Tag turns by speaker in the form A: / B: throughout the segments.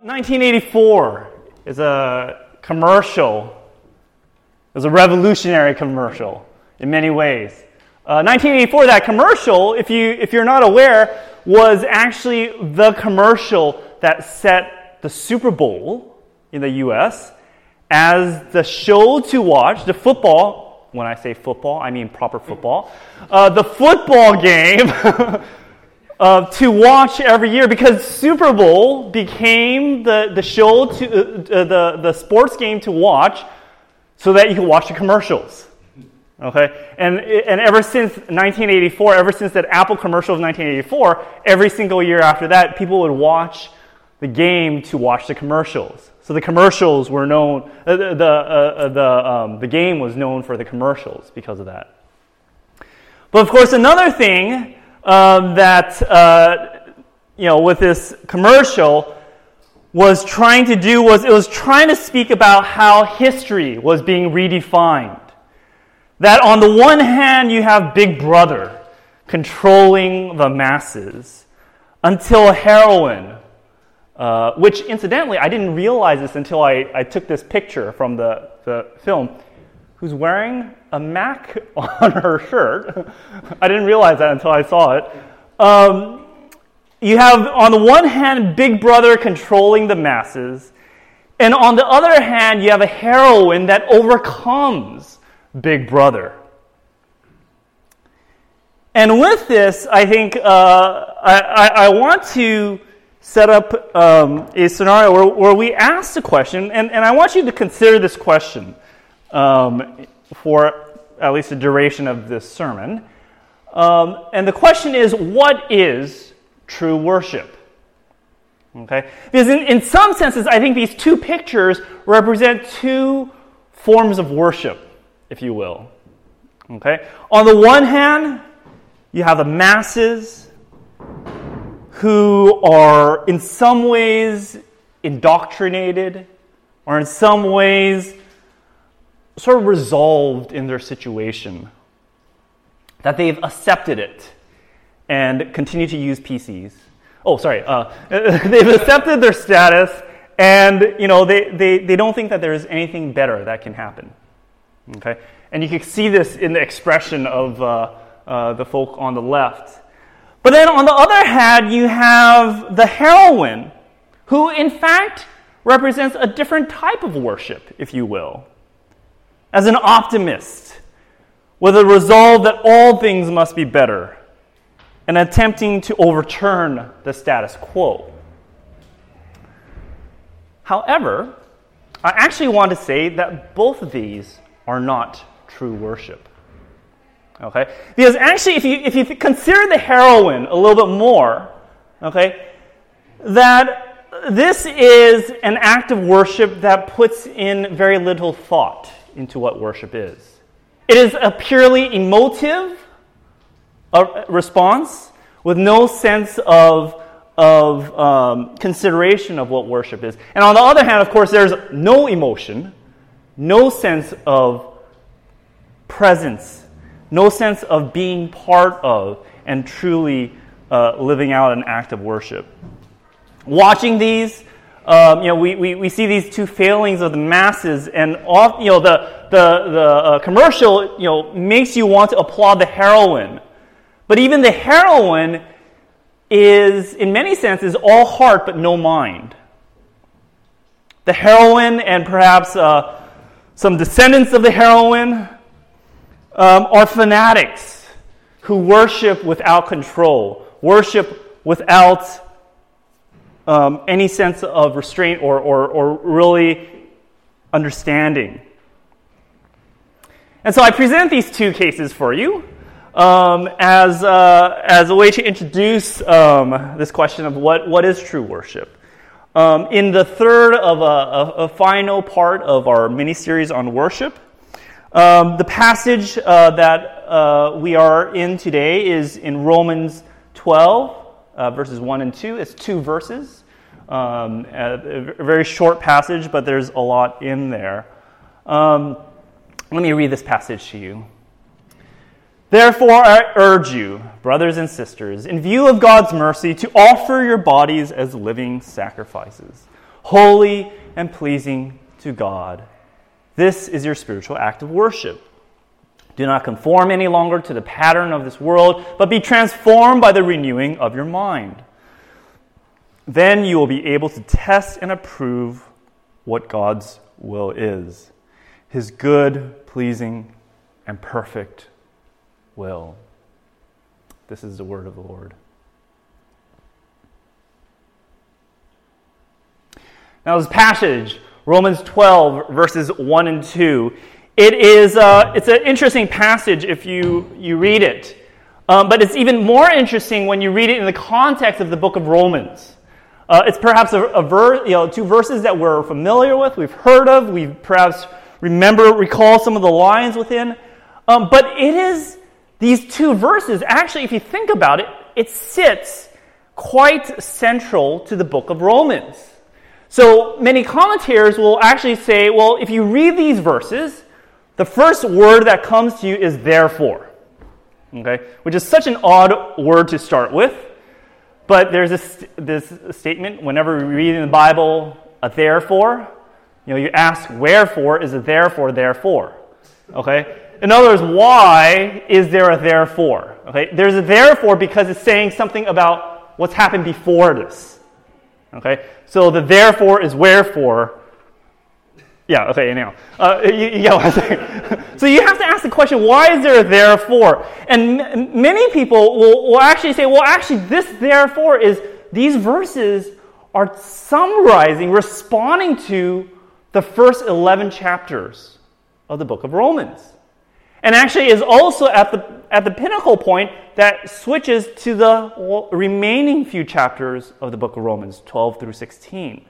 A: 1984 is a commercial. It was a revolutionary commercial in many ways. 1984, that commercial, if you're not aware, was actually the commercial that set the Super Bowl in the U.S. as the show to watch, the football. When I say football, I mean proper football. The football game to watch every year, because Super Bowl became the show to the sports game to watch, so that you can watch the commercials. Okay, and ever since 1984, ever since that Apple commercial of 1984, every single year after that, people would watch the game to watch the commercials. So the commercials were known. The game was known for the commercials because of that. But of course, another thing that with this commercial was trying to do was it was trying to speak about how history was being redefined. That on the one hand, you have Big Brother controlling the masses until heroin, which incidentally, I didn't realize this until I took this picture from the film, who's wearing a Mac on her shirt. I didn't realize that until I saw it. You have, on the one hand, Big Brother controlling the masses, and on the other hand, you have a heroine that overcomes Big Brother. And with this, I think I want to set up a scenario where we ask the question, and I want you to consider this question for at least the duration of this sermon. And the question is, what is true worship? Okay? Because in some senses, I think these two pictures represent two forms of worship, if you will. Okay? On the one hand, you have the masses who are in some ways indoctrinated, or in some ways sort of resolved in their situation, that they've accepted it and continue to use PCs. They've accepted their status, and they don't think that there is anything better that can happen. Okay, and you can see this in the expression of the folk on the left. But then on the other hand, you have the heroine, who in fact represents a different type of worship, if you will, as an optimist, with a resolve that all things must be better, and attempting to overturn the status quo. However, I actually want to say that both of these are not true worship. Okay? Because actually, if you consider the heroine a little bit more, okay, that this is an act of worship that puts in very little thought into what worship is. It is a purely emotive response with no sense of consideration of what worship is. And on the other hand, of course, there's no emotion, no sense of presence, no sense of being part of and truly living out an act of worship. Watching these, we see these two failings of the masses, and the commercial makes you want to applaud the heroine. But even the heroine is, in many senses, all heart but no mind. The heroine, and perhaps some descendants of the heroine, are fanatics who worship without control, worship without any sense of restraint or really understanding. And so I present these two cases for you as a way to introduce this question of what is true worship. In the third of a final part of our mini-series on worship, the passage that we are in today is in Romans 12, verses 1 and 2. It's 2 verses. A very short passage, but there's a lot in there. Let me read this passage to you. Therefore, I urge you, brothers and sisters, in view of God's mercy, to offer your bodies as living sacrifices, holy and pleasing to God. This is your spiritual act of worship. Do not conform any longer to the pattern of this world, but be transformed by the renewing of your mind. Then you will be able to test and approve what God's will is, His good, pleasing, and perfect will. This is the word of the Lord. Now this passage, Romans 12, verses 1 and 2, it's an interesting passage if you read it. But it's even more interesting when you read it in the context of the book of Romans. It's perhaps two verses that we're familiar with, we've heard of, we perhaps recall some of the lines within. But it is these two verses, actually, if you think about it, it sits quite central to the book of Romans. So many commentators will actually say, well, if you read these verses, the first word that comes to you is therefore, okay, which is such an odd word to start with. But there's this statement whenever we read in the Bible a therefore, you ask wherefore is a therefore, okay? In other words, why is there a therefore? Okay, there's a therefore because it's saying something about what's happened before this. Okay, so the therefore is wherefore. Yeah, okay, anyhow. You get what I'm saying. So you have to ask the question, why is there a therefore? And many people will actually say, well, actually, this therefore is, these verses are summarizing, responding to the first 11 chapters of the book of Romans. And actually is also at the pinnacle point that switches to the remaining few chapters of the book of Romans, 12 through 16.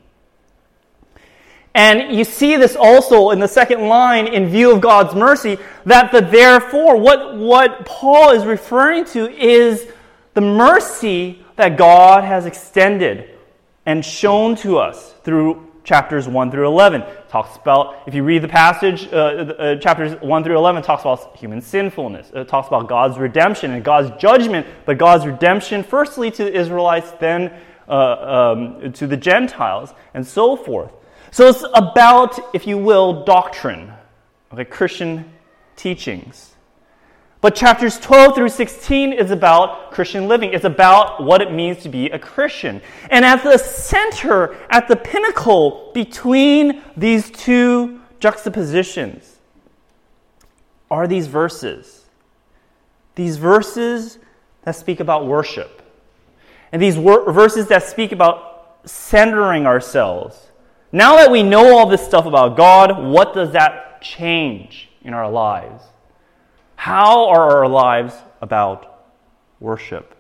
A: And you see this also in the second line, in view of God's mercy, that the therefore, what Paul is referring to is the mercy that God has extended and shown to us through chapters 1 through 11. Talks about, if you read the passage, chapters 1 through 11 talks about human sinfulness. It talks about God's redemption and God's judgment, but God's redemption firstly to the Israelites, then to the Gentiles, and so forth. So it's about, if you will, doctrine, okay, Christian teachings. But chapters 12 through 16 is about Christian living. It's about what it means to be a Christian. And at the center, at the pinnacle between these two juxtapositions are these verses. These verses that speak about worship. And these verses that speak about centering ourselves. Now that we know all this stuff about God, what does that change in our lives? How are our lives about worship?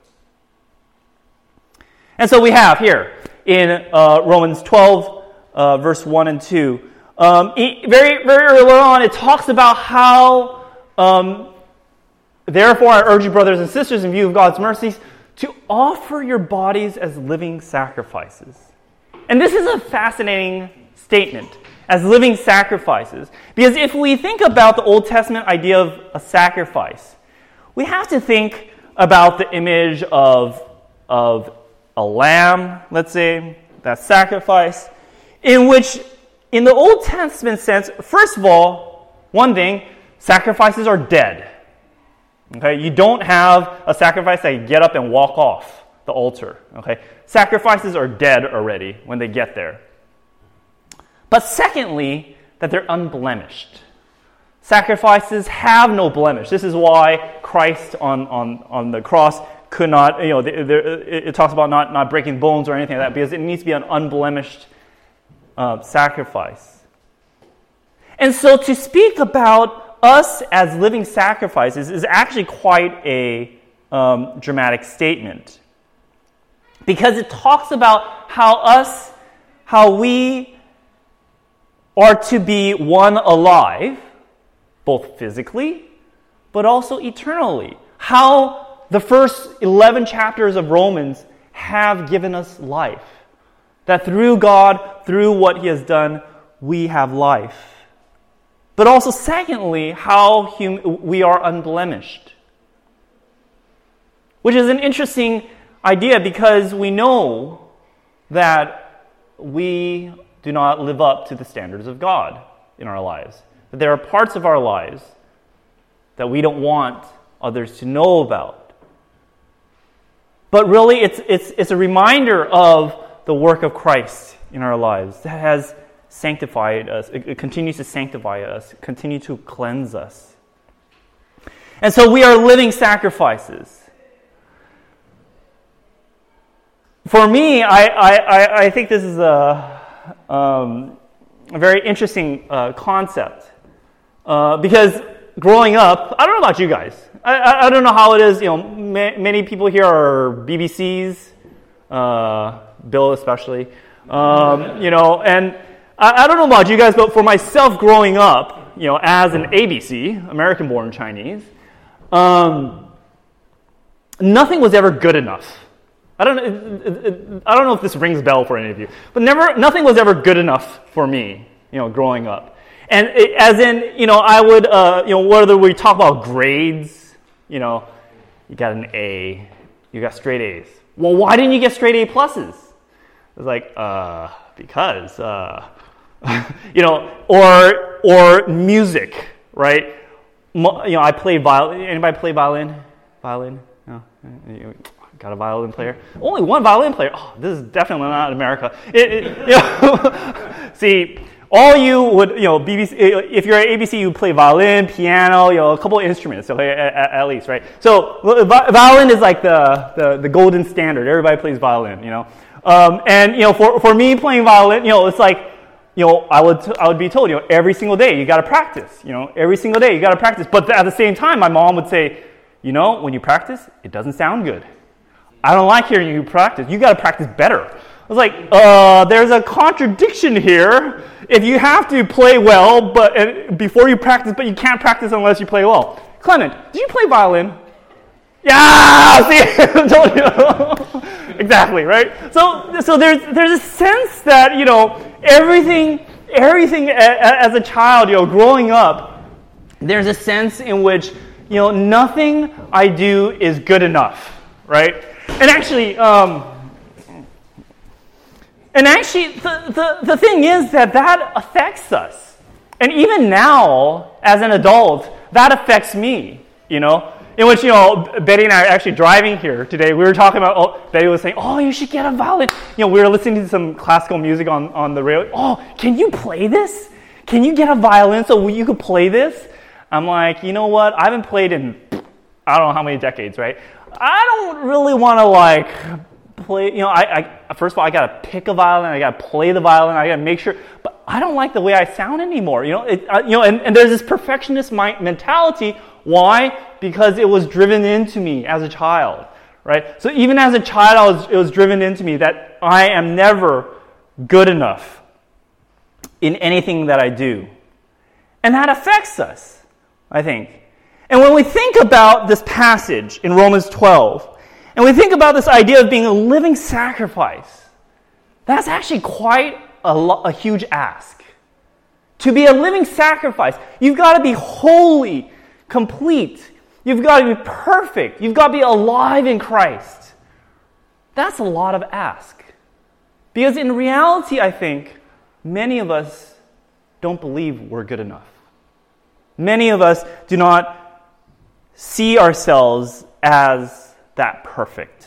A: And so we have here in Romans 12, verse 1 and 2, very, very early on, it talks about how, therefore I urge you, brothers and sisters, in view of God's mercies, to offer your bodies as living sacrifices. And this is a fascinating statement, as living sacrifices. Because if we think about the Old Testament idea of a sacrifice, we have to think about the image of a lamb, let's say, that sacrifice, in which, in the Old Testament sense, first of all, one thing, sacrifices are dead. Okay, you don't have a sacrifice that you get up and walk off the altar. Okay, sacrifices are dead already when they get there. But secondly, that they're unblemished. Sacrifices have no blemish. This is why Christ on the cross could not, it talks about not breaking bones or anything like that, because it needs to be an unblemished sacrifice. And so to speak about us as living sacrifices is actually quite a dramatic statement. Because it talks about how we are to be one alive, both physically, but also eternally. How the first 11 chapters of Romans have given us life. That through God, through what He has done, we have life. But also, secondly, how we are unblemished. Which is an interesting idea because we know that we do not live up to the standards of God in our lives. That there are parts of our lives that we don't want others to know about. But really, it's a reminder of the work of Christ in our lives that has sanctified us. It continues to sanctify us, continue to cleanse us. And so we are living sacrifices. For me, I think this is a very interesting concept because growing up, I don't know about you guys. I don't know how it is. Many people here are BBCs, Bill especially. And I don't know about you guys, but for myself growing up, as an ABC, American-born Chinese, nothing was ever good enough. I don't know if this rings a bell for any of you, but nothing was ever good enough for me, growing up. And I would, whether we talk about grades, you got an A, you got straight A's. Well, why didn't you get straight A pluses? It's like, because, or music, right? I play violin. Anybody play violin? Violin? No? Got a violin player? Only one violin player. Oh, this is definitely not America. See, all you would, BBC, if you're at ABC, you play violin, piano, a couple of instruments, okay, at least, right? So violin is like the golden standard. Everybody plays violin, for me playing violin, it's like, I would be told, every single day you got to practice, every single day you got to practice. But at the same time, my mom would say, when you practice, it doesn't sound good. I don't like hearing you practice. You got to practice better. I was like, there's a contradiction here. If you have to play well, but before you practice, but you can't practice unless you play well. Clement, did you play violin? Yeah, see, I told you. Exactly, right? So there's a sense that everything as a child, growing up, there's a sense in which nothing I do is good enough, right? And actually, the thing is that affects us. And even now, as an adult, that affects me, in which, Betty and I are actually driving here today. We were talking about, Betty was saying, you should get a violin. We were listening to some classical music on the radio. Can you play this? Can you get a violin so you could play this? I'm like, you know what? I haven't played in, I don't know how many decades, right? I don't really want to play, first of all, I got to pick a violin, I got to play the violin, I got to make sure, but I don't like the way I sound anymore, and there's this perfectionist mentality. Why? Because it was driven into me as a child, right? So even as a child, it was driven into me that I am never good enough in anything that I do. And that affects us, I think. And when we think about this passage in Romans 12, and we think about this idea of being a living sacrifice, that's actually quite a huge ask. To be a living sacrifice, you've got to be holy, complete. You've got to be perfect. You've got to be alive in Christ. That's a lot of ask. Because in reality, I think, many of us don't believe we're good enough. Many of us do not see ourselves as that perfect.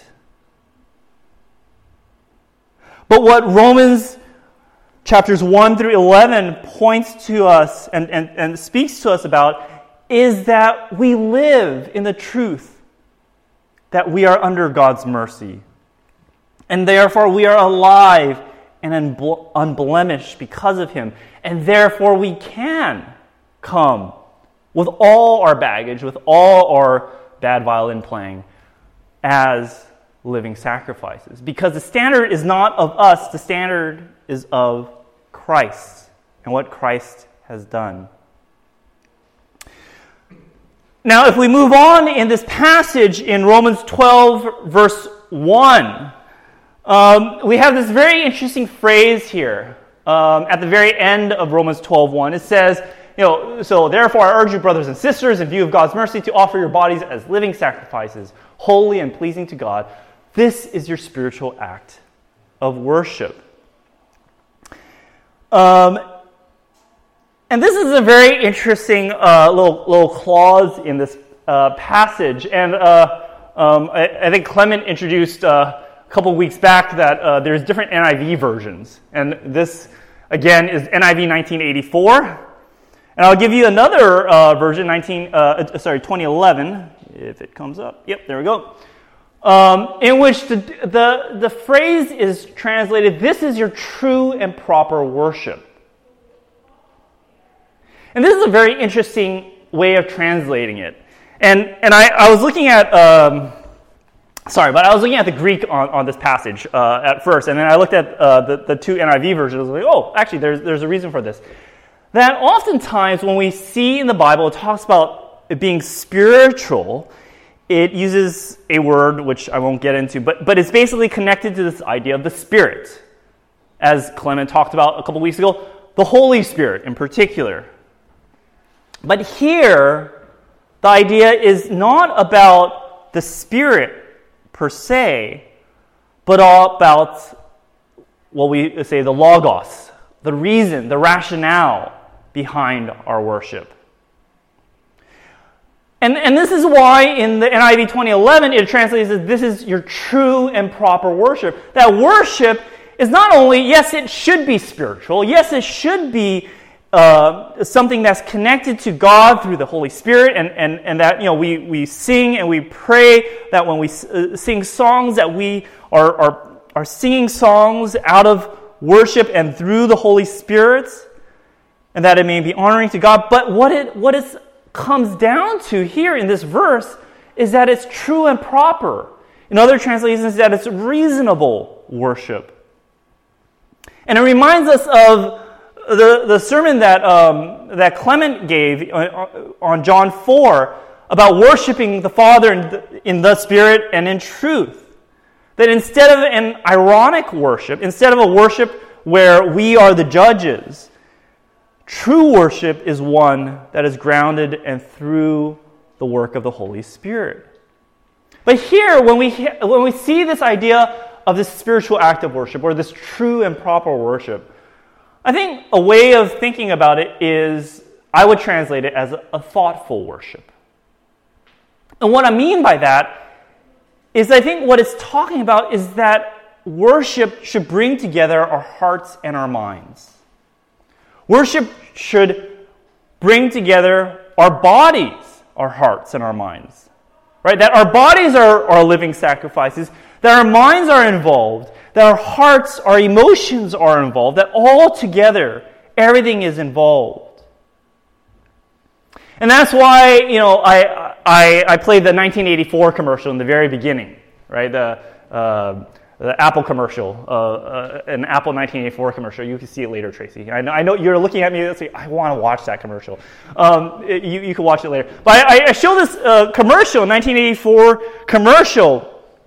A: But what Romans chapters 1 through 11 points to us and speaks to us about is that we live in the truth that we are under God's mercy. And therefore we are alive and unblemished because of Him. And therefore we can come with all our baggage, with all our bad violin playing, as living sacrifices. Because the standard is not of us, the standard is of Christ and what Christ has done. Now, if we move on in this passage in Romans 12, verse 1, we have this very interesting phrase here at the very end of Romans 12:1. It says, so therefore I urge you, brothers and sisters, in view of God's mercy, to offer your bodies as living sacrifices, holy and pleasing to God. This is your spiritual act of worship. And this is a very interesting little clause in this passage. And I think Clement introduced a couple of weeks back that there's different NIV versions. And this, again, is NIV 1984. And I'll give you another version, 2011, if it comes up. Yep, there we go. In which the phrase is translated, "This is your true and proper worship." And this is a very interesting way of translating it. And I was looking at, I was looking at the Greek on this passage at first, and then I looked at the two NIV versions. I was like, oh, actually, there's a reason for this. That oftentimes when we see in the Bible, it talks about it being spiritual, it uses a word which I won't get into, but it's basically connected to this idea of the Spirit. As Clement talked about a couple weeks ago, the Holy Spirit in particular. But here, the idea is not about the Spirit per se, but all about what we say the logos, the reason, the rationale behind our worship. And this is why in the NIV 2011 it translates as "this is your true and proper worship." That worship is not only, yes, it should be spiritual, yes, it should be something that's connected to God through the Holy Spirit, and that we sing and we pray, that when we sing songs that we are singing songs out of worship and through the Holy Spirit, and that it may be honoring to God. But what it comes down to here in this verse is that it's true and proper. In other translations, that it's reasonable worship. And it reminds us of the sermon that Clement gave on John 4 about worshiping the Father in the Spirit and in truth. That instead of an ironic worship, instead of a worship where we are the judges, true worship is one that is grounded and through the work of the Holy Spirit. But here, when we see this idea of this spiritual act of worship, or this true and proper worship, I think a way of thinking about it is, I would translate it as a thoughtful worship. And what I mean by that is, I think what it's talking about is that worship should bring together our hearts and our minds. Worship should bring together our bodies, our hearts, and our minds. Right? That our bodies are living sacrifices, that our minds are involved, that our hearts, our emotions are involved, that all together, everything is involved. And that's why, I played the 1984 commercial in the very beginning, right? The Apple commercial, an Apple 1984 commercial. You can see it later, Tracy. I know you're looking at me and saying, I want to watch that commercial. You can watch it later. But I show this commercial, 1984 commercial,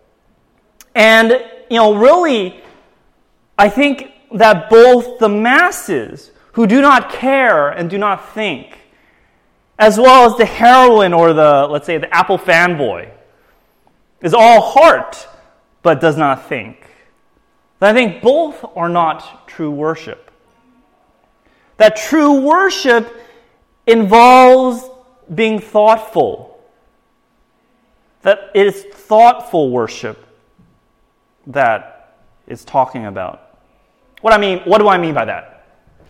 A: and really, I think that both the masses who do not care and do not think, as well as the heroine or let's say the Apple fanboy, is all heart but does not think. I think both are not true worship. That true worship involves being thoughtful. That it is thoughtful worship that is talking about. What do I mean by that?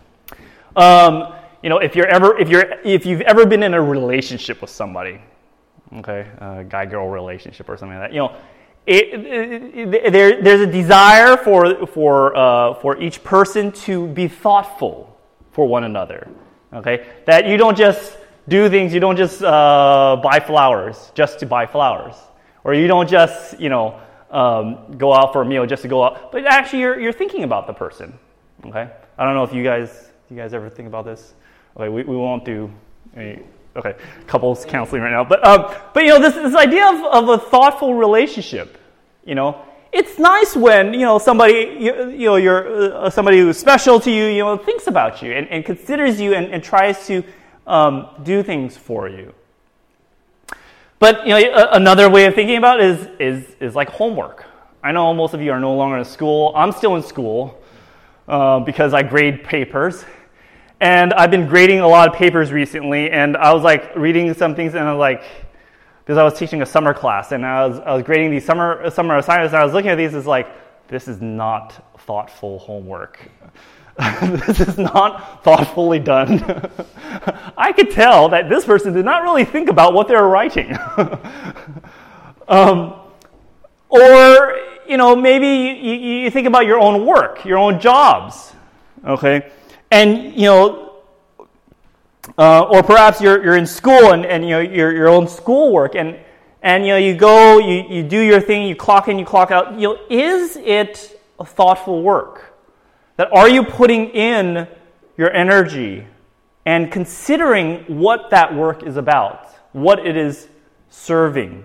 A: If you've ever been in a relationship with somebody, okay, a guy-girl relationship or something like that, there's a desire for each person to be thoughtful for one another. Okay, that you don't just do things. You don't just buy flowers just to buy flowers, or you don't just go out for a meal just to go out, but actually you're thinking about the person. Okay, I don't know if you guys ever think about this. Okay, we won't do any couples counseling right now, but this idea of a thoughtful relationship. It's nice when somebody you're somebody who's special to you thinks about you and considers you and tries to do things for you. But another way of thinking about it is like homework. I know most of you are no longer in school. I'm still in school. because I grade papers. And I've been grading a lot of papers recently, and I was like reading some things, and I was like, because I was teaching a summer class, and I was grading these summer assignments, and I was looking at these, it's like, this is not thoughtful homework. This is not thoughtfully done. I could tell that this person did not really think about what they were writing. Or, maybe you think about your own work, your own jobs, okay? And, or perhaps you're in school and your own schoolwork, and you go, you do your thing, you clock in, you clock out. Is it a thoughtful work? That are you putting in your energy and considering what that work is about, what it is serving?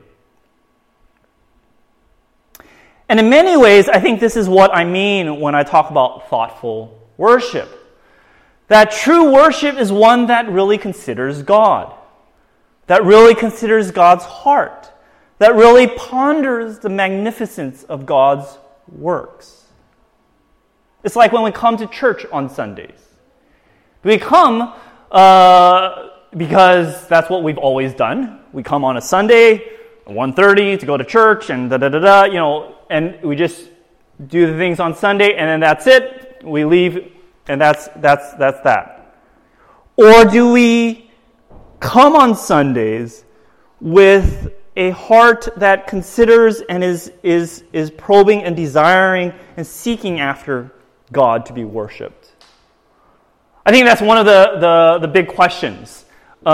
A: And in many ways, I think this is what I mean when I talk about thoughtful worship. That true worship is one that really considers God, that really considers God's heart, that really ponders the magnificence of God's works. It's like when we come to church on Sundays. We come because that's what we've always done. We come on a Sunday, 1:30 to go to church, and and we just do the things on Sunday, and then that's it. We leave, and that's that. Or do we come on Sundays with a heart that considers and is probing and desiring and seeking after God to be worshipped? I think that's one of the big questions.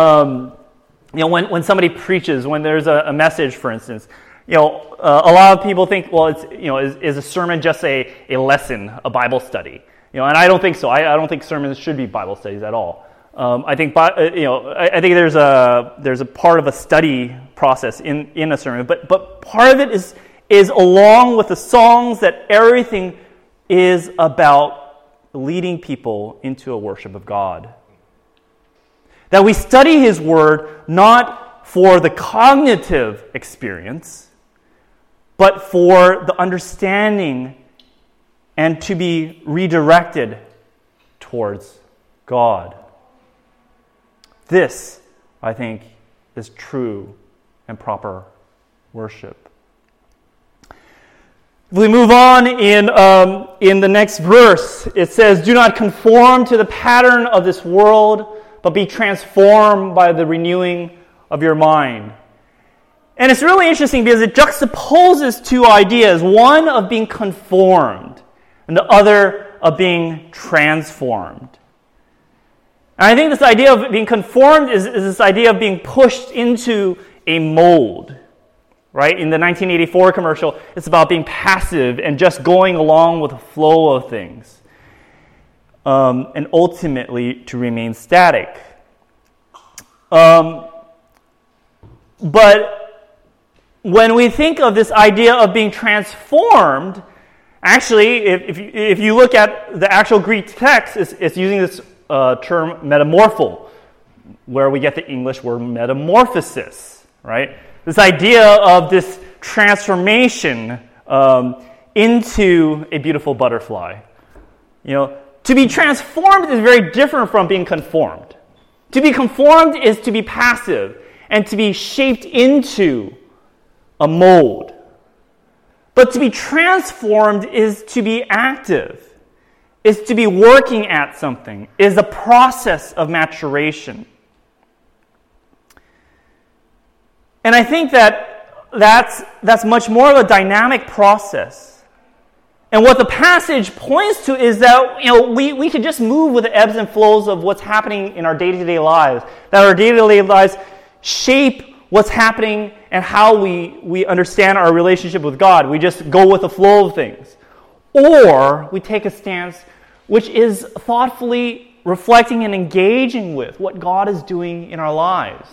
A: When somebody preaches, when there's a message, for instance, a lot of people think, well, it's is a sermon just a lesson, a Bible study? And I don't think so. I don't think sermons should be Bible studies at all. I think I think there's a part of a study process in a sermon, but part of it is along with the songs, that everything is about leading people into a worship of God. That we study His Word not for the cognitive experience, but for the understanding and to be redirected towards God. This, I think, is true and proper worship. If we move on in the next verse, it says, "Do not conform to the pattern of this world, but be transformed by the renewing of your mind." And it's really interesting because it juxtaposes two ideas, one of being conformed and the other of being transformed. And I think this idea of being conformed is this idea of being pushed into a mold. Right? In the 1984 commercial, it's about being passive and just going along with the flow of things. And ultimately to remain static. But when we think of this idea of being transformed, actually, if you look at the actual Greek text, it's using this term metamorpho, where we get the English word metamorphosis, right? This idea of this transformation into a beautiful butterfly. To be transformed is very different from being conformed. To be conformed is to be passive and to be shaped into a mold. But to be transformed is to be active, is to be working at something, is a process of maturation. And I think that's much more of a dynamic process. And what the passage points to is that we could just move with the ebbs and flows of what's happening in our day-to-day lives. That our day-to-day lives shape what's happening and how we understand our relationship with God. We just go with the flow of things. Or we take a stance which is thoughtfully reflecting and engaging with what God is doing in our lives.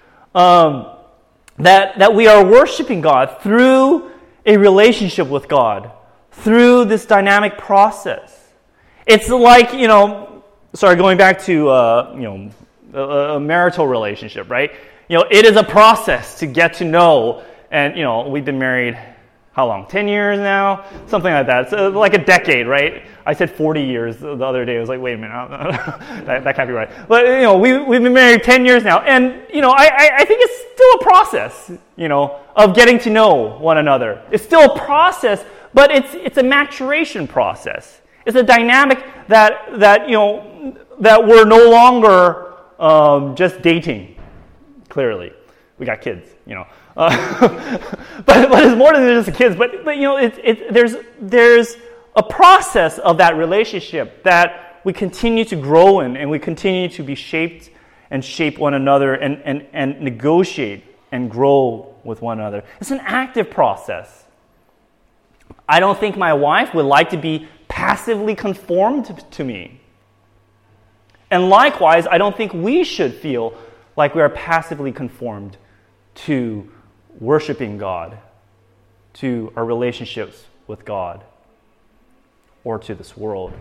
A: That we are worshiping God through a relationship with God, through this dynamic process. It's like, going back to, a marital relationship, right? It is a process to get to know, and, we've been married how long? 10 years now? Something like that. So like a decade, right? I said 40 years the other day. I was like, wait a minute, that can't be right. But we've been married 10 years now, and I think it's still a process, of getting to know one another. It's still a process, but it's a maturation process. It's a dynamic that we're no longer just dating. Clearly, we got kids, but it's more than just kids. But there's a process of that relationship that we continue to grow in, and we continue to be shaped and shape one another and negotiate and grow with one another. It's an active process. I don't think my wife would like to be passively conformed to me. And likewise, I don't think we should feel like we are passively conformed to worshiping God, to our relationships with God, or to this world.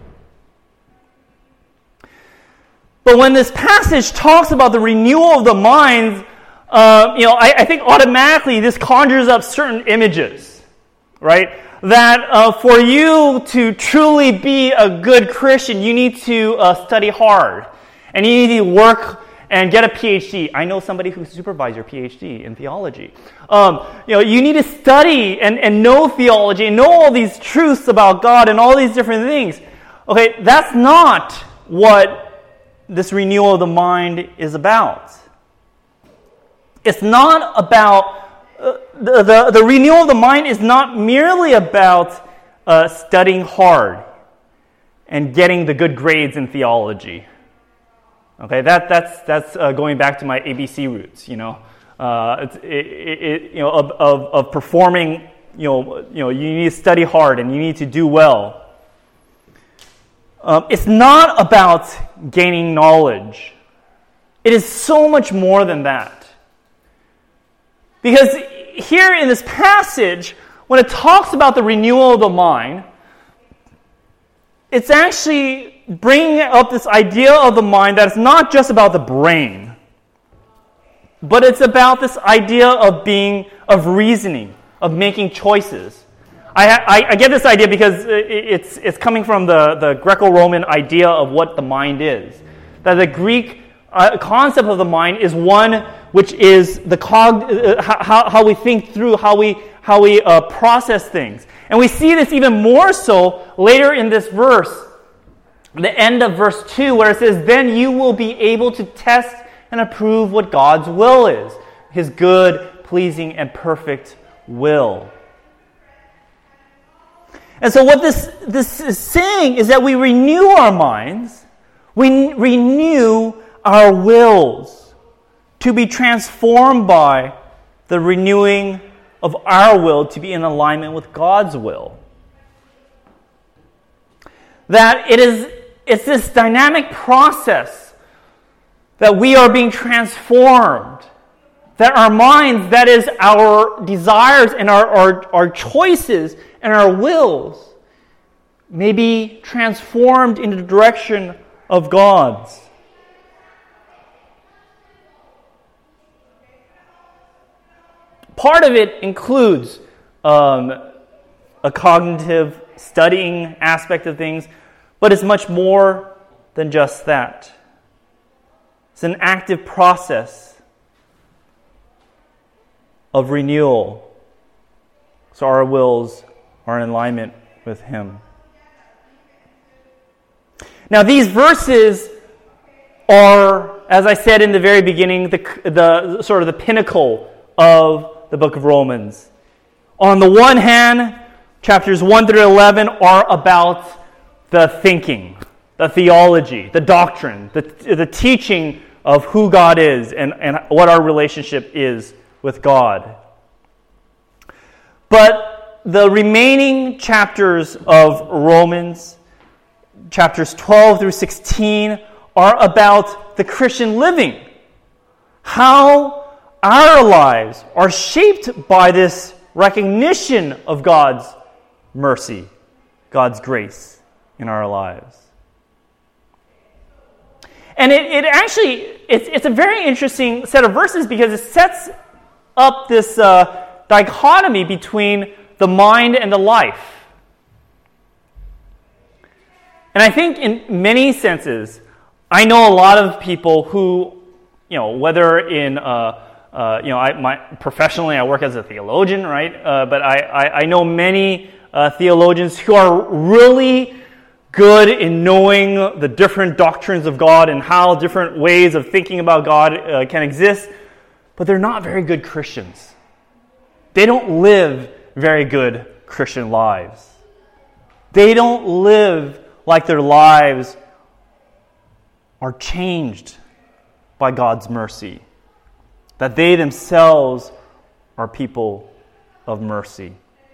A: But when this passage talks about the renewal of the mind, I think automatically this conjures up certain images, right? That for you to truly be a good Christian, you need to study hard, and you need to work and get a PhD. I know somebody who supervised your PhD in theology. You need to study and know theology and know all these truths about God and all these different things. Okay, that's not what this renewal of the mind is about. It's not about the renewal of the mind is not merely about studying hard and getting the good grades in theology. Okay, that's going back to my ABC roots. Of performing. You need to study hard and you need to do well. It's not about gaining knowledge. It is so much more than that. Because here in this passage, when it talks about the renewal of the mind, it's actually bringing up this idea of the mind that it's not just about the brain, but it's about this idea of reasoning, of making choices. I get this idea because it's coming from the Greco-Roman idea of what the mind is. That the Greek concept of the mind is one which is the how we think through, how we process things. And we see this even more so later in this verse, the end of verse 2, where it says, "Then you will be able to test and approve what God's will is, His good, pleasing, and perfect will." And so what this is saying is that we renew our minds, we renew our wills to be transformed by the renewing of our will to be in alignment with God's will. That it's this dynamic process that we are being transformed, that our minds, that is our desires and our choices and our wills, may be transformed in the direction of God's. Part of it includes a cognitive studying aspect of things, but it's much more than just that. It's an active process of renewal, so our wills are in alignment with Him. Now, these verses are, as I said in the very beginning, the sort of the pinnacle of the book of Romans. On the one hand, chapters 1 through 11 are about the thinking, the theology, the doctrine, the teaching of who God is and what our relationship is with God. But the remaining chapters of Romans, chapters 12 through 16, are about the Christian living. How our lives are shaped by this recognition of God's mercy, God's grace in our lives. And it's a very interesting set of verses because it sets up this dichotomy between the mind and the life. And I think in many senses, I know a lot of people who, whether in, professionally I work as a theologian, right? But I know many theologians who are really good in knowing the different doctrines of God and how different ways of thinking about God can exist, but they're not very good Christians. They don't live very good Christian lives. They don't live like their lives are changed by God's mercy, that they themselves are people of mercy.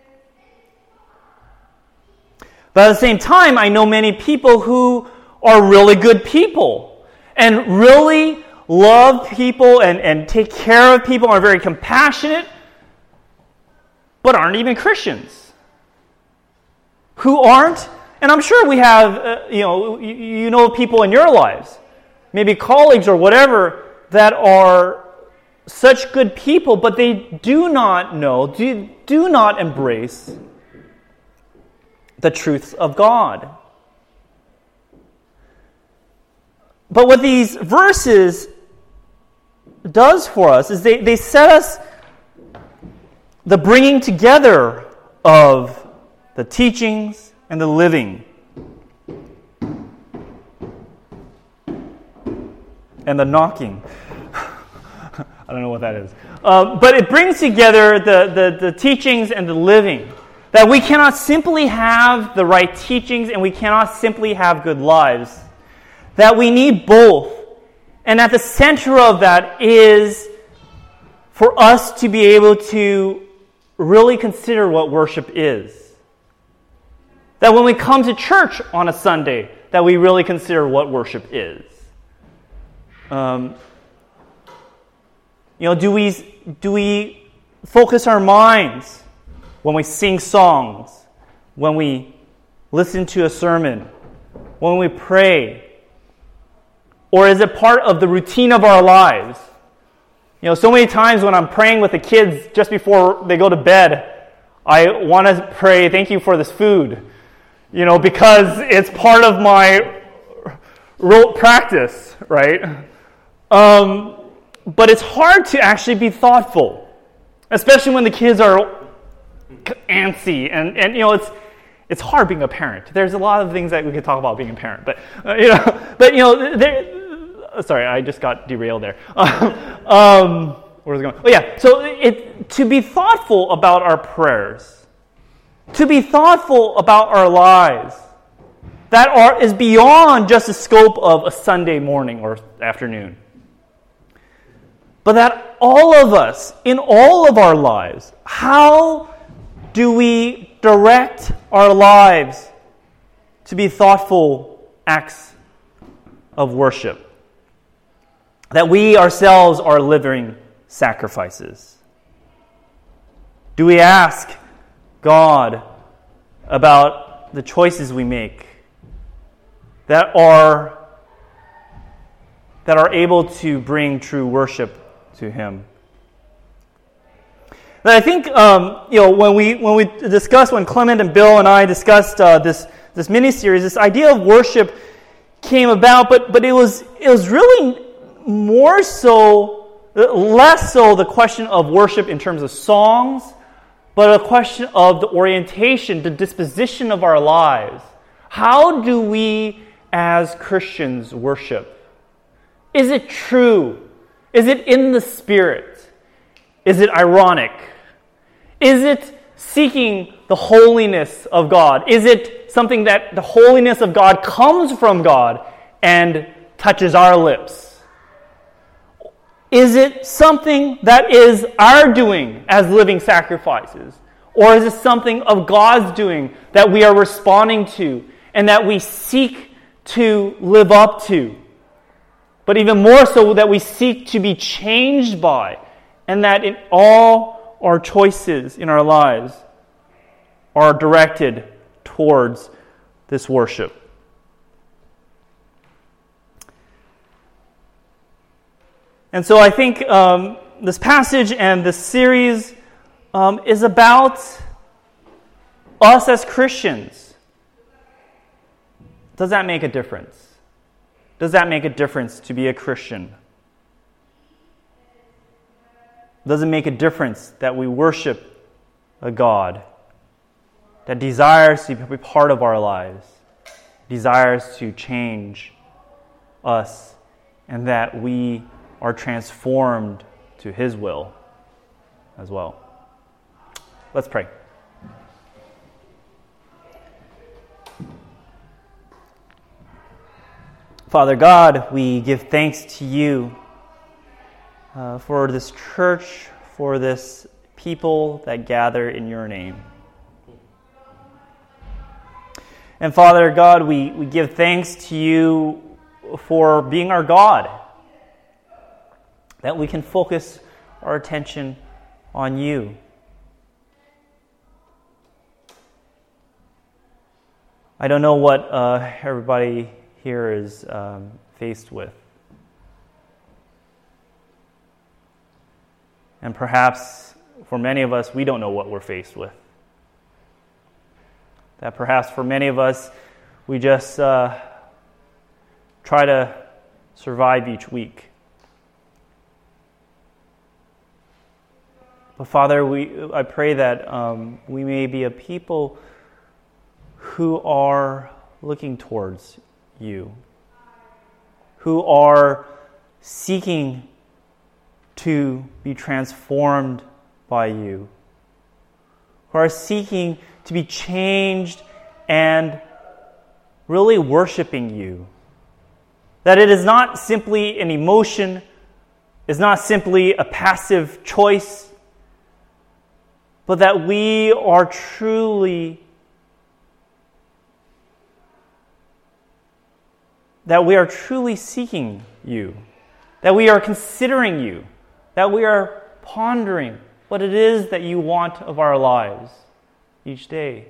A: But at the same time, I know many people who are really good people and really love people and take care of people, are very compassionate, but aren't even Christians. Who aren't, and I'm sure we have, you know people in your lives, maybe colleagues or whatever, that are such good people, but they do not know, do not embrace the truths of God. But what these verses does for us is they set us the bringing together of the teachings and the living. And the knocking. I don't know what that is. But it brings together the teachings and the living. That we cannot simply have the right teachings and we cannot simply have good lives. That we need both. And at the center of that is for us to be able to really consider what worship is. That when we come to church on a Sunday, that we really consider what worship is. Do we focus our minds when we sing songs, when we listen to a sermon, when we pray? Or is it part of the routine of our lives? So many times when I'm praying with the kids just before they go to bed, I want to pray, thank you for this food, because it's part of my rote practice, right? But it's hard to actually be thoughtful, especially when the kids are antsy, and it's hard being a parent. There's a lot of things that we could talk about being a parent, but sorry, I just got derailed there. Where was it going? Oh yeah, so to be thoughtful about our prayers, to be thoughtful about our lives, that is beyond just the scope of a Sunday morning or afternoon. But that all of us, in all of our lives, how do we direct our lives to be thoughtful acts of worship? That we ourselves are living sacrifices. Do we ask God about the choices we make that are able to bring true worship to Him? And I think when Clement and Bill and I discussed this mini-series, this idea of worship came about, but it was really less so the question of worship in terms of songs, but a question of the orientation, the disposition of our lives. How do we as Christians worship? Is it true? Is it in the Spirit? Is it ironic? Is it seeking the holiness of God? Is it something that the holiness of God comes from God and touches our lips? Is it something that is our doing as living sacrifices? Or is it something of God's doing that we are responding to and that we seek to live up to? But even more so that we seek to be changed by, and that in all our choices in our lives are directed towards this worship. And so I think this passage and this series is about us as Christians, does that make a difference? Does that make a difference to be a Christian? Does it make a difference that we worship a God that desires to be part of our lives, desires to change us, and that we are transformed to His will as well? Let's pray. Father God, we give thanks to You for this church, for this people that gather in Your name. And Father God, we give thanks to You for being our God, that we can focus our attention on You. I don't know what everybody here is faced with. And perhaps for many of us, we don't know what we're faced with. That perhaps for many of us, we just try to survive each week. But Father, I pray that we may be a people who are looking towards You, who are seeking to be transformed by You, who are seeking to be changed and really worshiping You. That it is not simply an emotion, is not simply a passive choice, but that we are truly seeking You, that we are considering You, that we are pondering what it is that You want of our lives each day.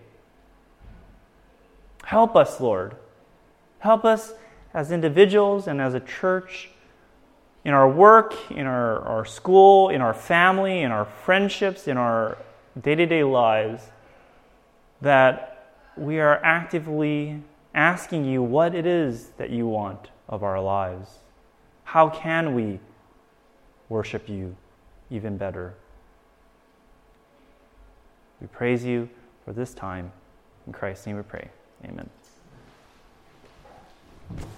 A: Help us, Lord. Help us as individuals and as a church, in our work, in our school, in our family, in our friendships, in our day-to-day lives, that we are actively asking You what it is that You want of our lives. How can we worship You even better? We praise You for this time. In Christ's name we pray. Amen.